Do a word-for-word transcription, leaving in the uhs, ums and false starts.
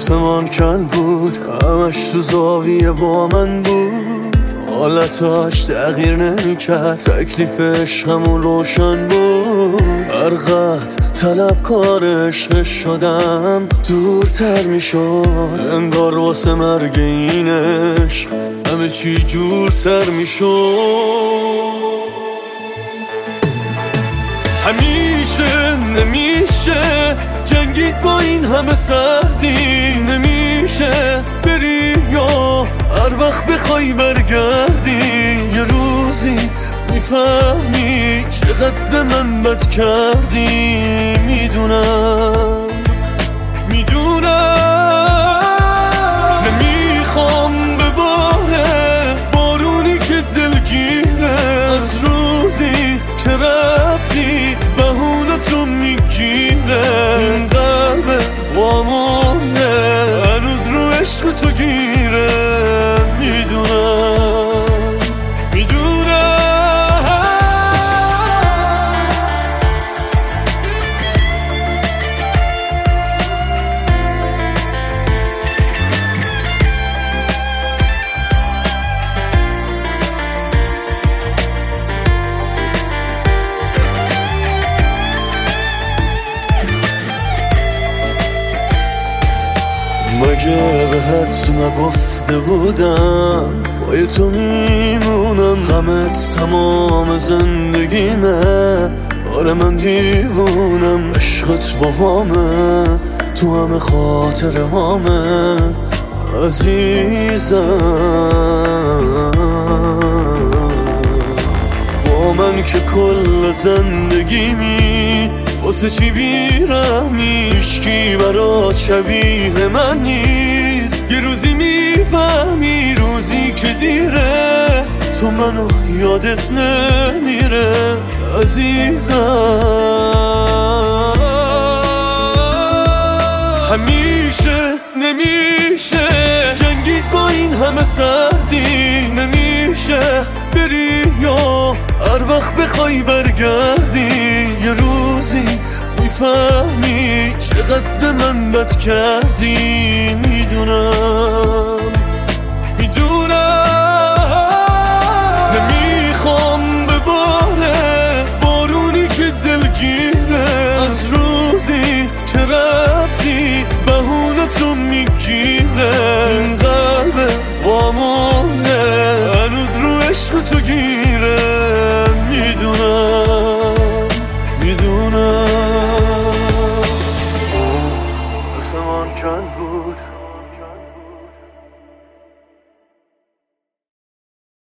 آسمان کن بود، همش تو زاویه با من بود، حالتاش تغییر نمیکرد، تکلیف عشقمون روشن بود. هر قد طلبکار عشق شدم دورتر میشد، انگار واسه مرگ این عشق همه چی جورتر میشد. همیشه نمیشه جنگید با این همه سردی، نمیشه بری یا هر وقت بخوای برگردی، یه روزی میفهمی چقدر به من بد کردی. میدونم میدونم نمیخوام به باره بارونی که دلگیره، از روزی که رفتی بهونتو میگیره، این قلب وامونه هنوز رو عشق تو گیره. میدونم میدونم مگه بهت نگفته بودم پای تو میمونم، غمت تمام زندگیمه، آره من دیوونم، عشقت با همه تو همه خاطره هامه عزیزم. با من که کل زندگیمی واسه چی بیرحمی، هیچکی برات شبیه من نیست، یه روزی میفهمی روزی که دیره تو منو یادت نمیره عزیزم. همیشه نمیشه جنگید با این همه سردی، نمیشه بری یا هر وقت بخوای برگردی، یه روزی میفهمی چقدر به من بد کردی. میدونم میدونم نمیخوام به باره بارونی که دلگیره، از روزی که رفتی بهونتو میگی